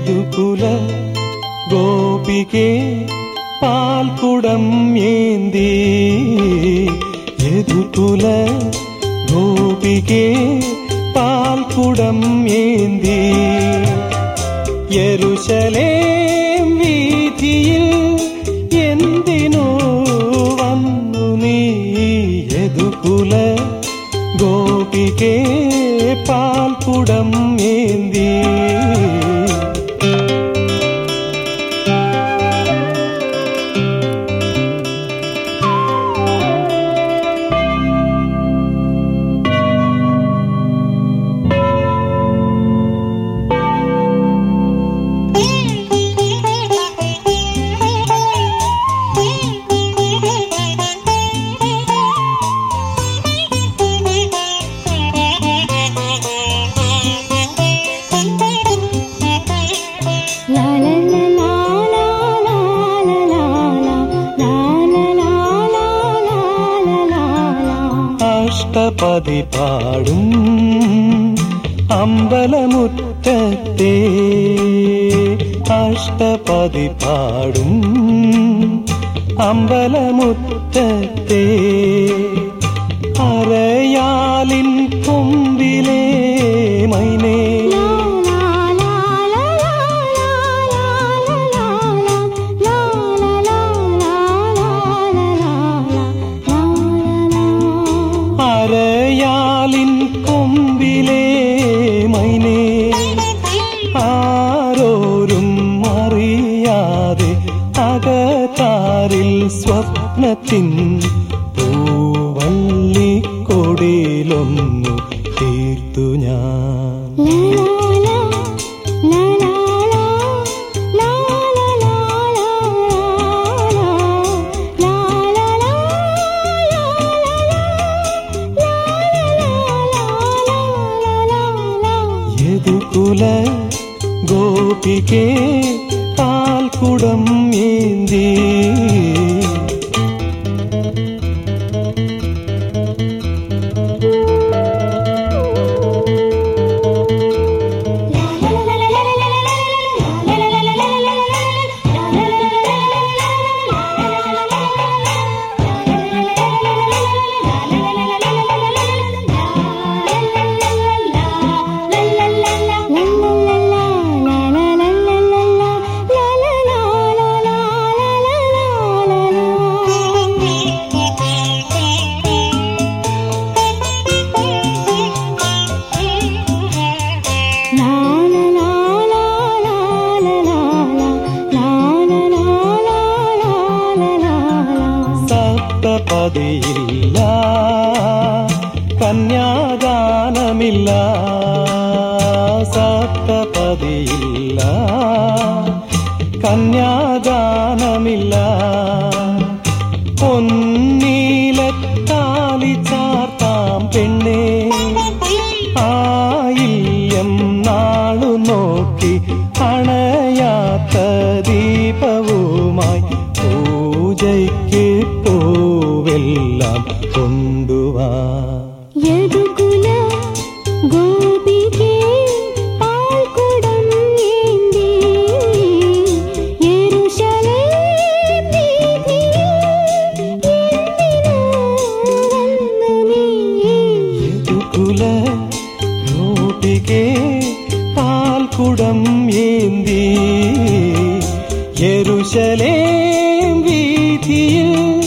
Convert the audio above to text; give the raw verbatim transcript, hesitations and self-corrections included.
യദുകുല ഗോപികേ പാൽക്കുടം ഏന്തി, യദുകുല ഗോപികേ പാൽക്കുടം ഏന്തി, യെരൂശലേം വീഥിയിൽ എന്തിനു വന്നു നീ? യദുകുല ഗോപികേ പാൽക്കുടം ഏന്തി. അഷ്ടപതി പാടും അമ്പലമുറ്റത്തെ, അഷ്ടപതി പാടും അമ്പലമുറ്റത്തെ, അരയാലിൻ കൊമ്പിലെ മൈനേ അരയാലിൻ കൊമ്പിലെ മൈനേ, ആരോരും അറിയാതെ അകത്താരിൽ സ്വപ്നത്തിൻ പൂവള്ളിക്കൊടിയിലൊന്നു തീർത്തു ഞാൻ. യദുകുല ഗോപികേ പാൽക്കുടം ഏന്തി. സപ്തപദിയില്ല, കന്യാദാനമില്ല, സപ്തപദിയില്ല, കന്യാദാനമില്ല, പൊന്നീലത്താലി ചാർത്താം പെണ്ണേ, ആയില്യം നാളു നോക്കി അണയാത്ത ദീപവുമായി പൂജയ്ക്ക് പൂവെല്ലാം കൊണ്ടുവാ. യദുകുല ഗോപികേ പാൽക്കുടം ഏന്തി, യെരൂശലേം വീഥിയിൽ എന്തിനു വന്നു നീ? യദുകുല ഗോപികേ പാൽക്കുടം ഏന്തി, യെരൂശലേം വീഥിയിൽ